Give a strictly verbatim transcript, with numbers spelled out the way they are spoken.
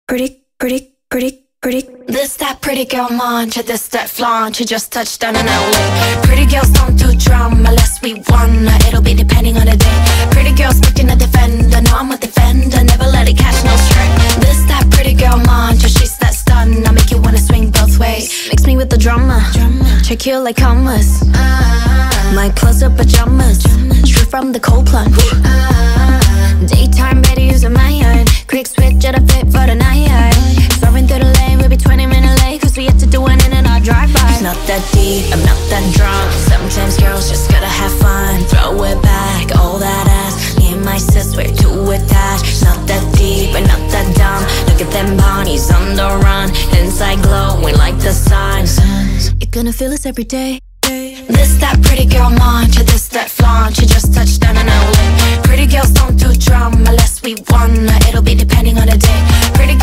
pretty, pretty, pretty, pretty. This that pretty girl mantra, this that flaunt. You just touched down in L A. Pretty girls don't do drama unless we wanna. It'll be depending on the day. Pretty girls picking a defender. No, I'm a defender, never let it catch no stray. This that pretty girl mantra, she's that stun. I make you wanna swing both ways. Mix me with the drama, check you like commas. My clothes are pajamas, straight from the cold plunge. Daytime better use my iron. Quick switch at a fit for the night. Swerving through the lane, we'll be twenty minutes late, cause we have to do it in and out drive-by. It's not that deep, I'm not that drunk. Sometimes girls just gotta have fun. Throw it back, all that ass. Me and my sis, we're too attached. It's not that deep, and not that dumb. Look at them bodies on the run. Inside glowing like the sun. You're gonna feel this every day. This that pretty girl mantra, this that flaunt. You just touched down in L A. Pretty girls don't do drama unless we wanna. It'll be depending on the day. Pretty